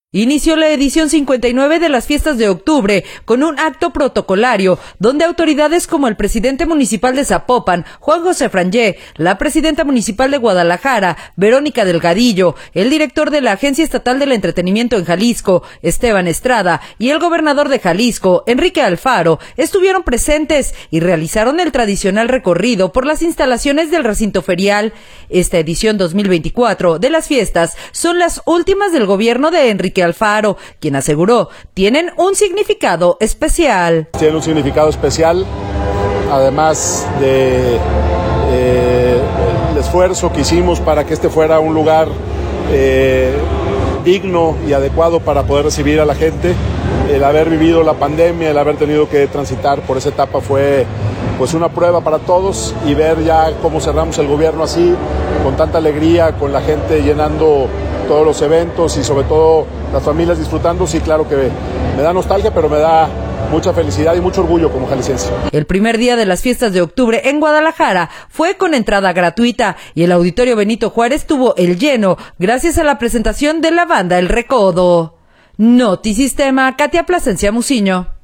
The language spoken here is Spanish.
Inició la edición 59 de las fiestas de octubre con un acto protocolario donde autoridades como el presidente municipal de Zapopan, Juan José Frangé, la presidenta municipal de Guadalajara, Verónica Delgadillo, el director de la Agencia Estatal del Entretenimiento en Jalisco, Esteban Estrada, y el gobernador de Jalisco, Enrique Alfaro, estuvieron presentes y realizaron el tradicional recorrido por las instalaciones del recinto ferial. Esta edición 2024 de las fiestas son las últimas del gobierno de Enrique Alfaro, quien aseguró tienen un significado especial. Tiene un significado especial, además de el esfuerzo que hicimos para que este fuera un lugar digno y adecuado para poder recibir a la gente. El haber vivido la pandemia, el haber tenido que transitar por esa etapa fue pues una prueba para todos, y ver ya cómo cerramos el gobierno así, con tanta alegría, con la gente llenando todos los eventos y sobre todo las familias disfrutando, sí, claro que me da nostalgia, pero me da mucha felicidad y mucho orgullo como jalisciense. El primer día de las fiestas de octubre en Guadalajara fue con entrada gratuita y el Auditorio Benito Juárez tuvo el lleno gracias a la presentación de la banda El Recodo. Notisistema, Katia Plasencia Muciño.